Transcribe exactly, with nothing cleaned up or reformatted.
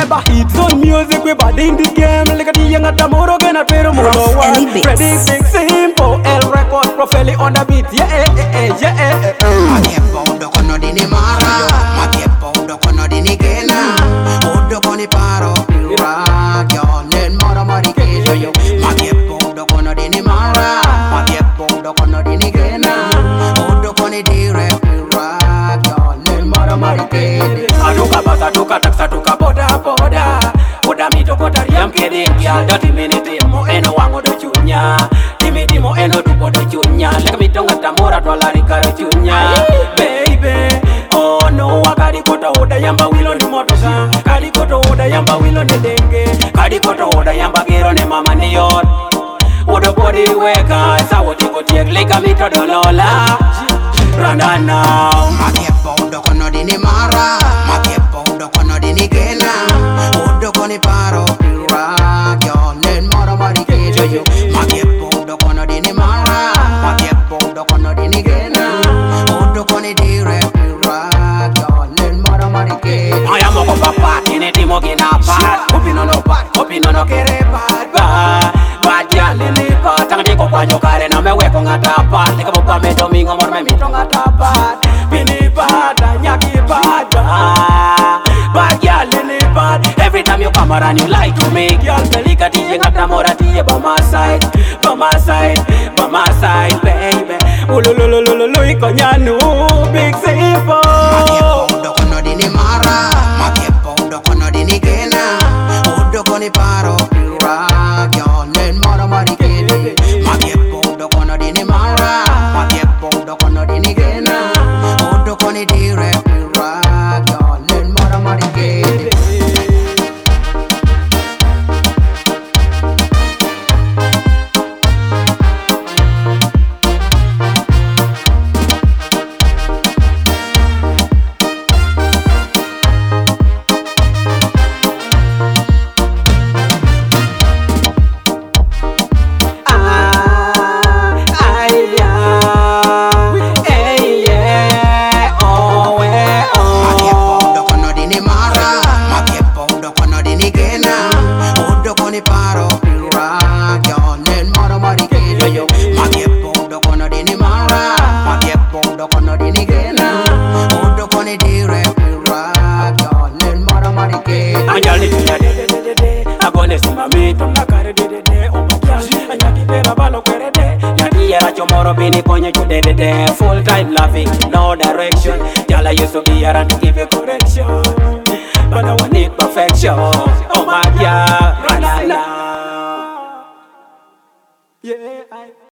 Remember hit zone music, we bad in the game. Like a D young at the moro, gonna pay the moro. Ready, big, simple. L record, Profeli on the beat. Yeah, eh, eh, eh, yeah, eh, eh. Makepo undo kono dini mara, makepo undo kono dini gena, undo koni paro pira, kyonen moro mari kejo yo. Makepo undo kono dini mara, makepo undo kono dini gena, undo koni dire pira, kyonen moro mari kejo. Aduka basa, aduka taxa, aduka boda boda. Boda mito kota riam kedi kia, doti minute mo eno wango do chunya. Timiti mo eno dupo do chunya, leka mito ngata mora tola rikaro chunya. Baby, oh no, wakadi kota oda yamba wilo ni motoka. Kadi kota oda yamba wilo ni denge. Kadi kota oda yamba gero ne mama ni yot. Oda body weka, sa woti koti ek leka mito dolola. Randa now. Makepo undo kono dini mara, makepo undo kono dini gena, undo koni paro pira, kyonen moro mari kejo yo. Makepo undo kono dini mara, makepo undo kono dini gena, undo koni dire pira, kyonen moro mari kejo. Aya moko papa, kini timo kina pat. Kopi no no pat, kopi no no kere pat. Ba, ba dia lili pat. Tang di ko kwanyo kare na me weko ngata pat. Lika mopa me domingo mor me mito ngata pat. Pini pat, nyaki pat. Ba, ba dia lili pat. Every time you come around you like to make y'all pelika tiye ngata mora tiye by my side, by my side, by my side, baby. Ulululululu iko nyanu, big simple. Makepo undo kono dini mara, makepo undo kono dini gena, undo koni paro pira, kyonen moro mari kejo. Makepo undo kono dini mara, makepo undo kono dini gena, undo koni dire pira, kyonen moro mari kejo. Paro pira, kyonen moro mari kejo. Makepo undo kono dini mara, makepo undo kono dini gena, undo koni dire pira, kyonen moro mari kejo. Anjali tuya de de de de de, agone sima mito nakare de de de. Oh my gosh, anyati de la balo kere de. Yati era chomoro bini konye chu de de de. Full time loving, no direction. Yala used to be around to give you correction, but I want it perfection. Oh my God, right now. Yeah, I